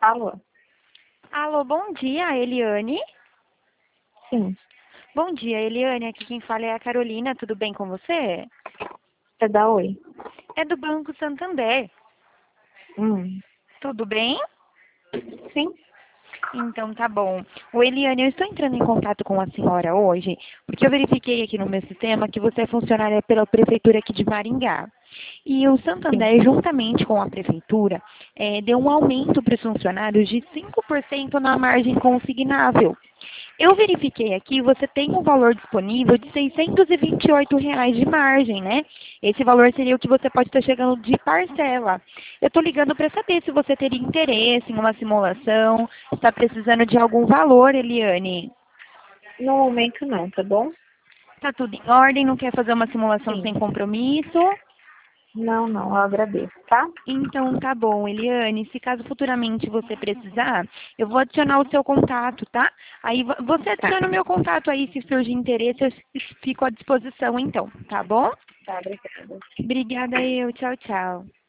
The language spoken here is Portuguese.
Alô? Alô, bom dia, Eliane. Sim. Bom dia, Eliane. Aqui quem fala é a Carolina. Tudo bem com você? Você dá oi? É do Banco Santander. Hum. Tudo bem? Sim? Então tá bom. O Eliane, eu estou entrando em contato com a senhora hoje, porque eu verifiquei aqui no meu sistema que você é funcionária pela prefeitura aqui de Maringá. E o Sim. Santander, juntamente com a prefeitura, deu um aumento para os funcionários de 5% na margem consignável. Eu verifiquei aqui, você tem um valor disponível de R$ 628 de margem, né? Esse valor seria o que você pode estar chegando de parcela. Eu estou ligando para saber se você teria interesse em uma simulação, está precisando de algum valor, Eliane. No momento não, tá bom? Está tudo em ordem, não quer fazer uma simulação Sim. sem compromisso? Não, não, eu agradeço, tá? Então tá bom, Eliane. Se caso futuramente você precisar, eu vou adicionar o seu contato, tá? Aí você Tá. adiciona o meu contato aí, se surgir interesse, eu fico à disposição então, tá bom? Tá, obrigada. Obrigada eu, tchau, tchau.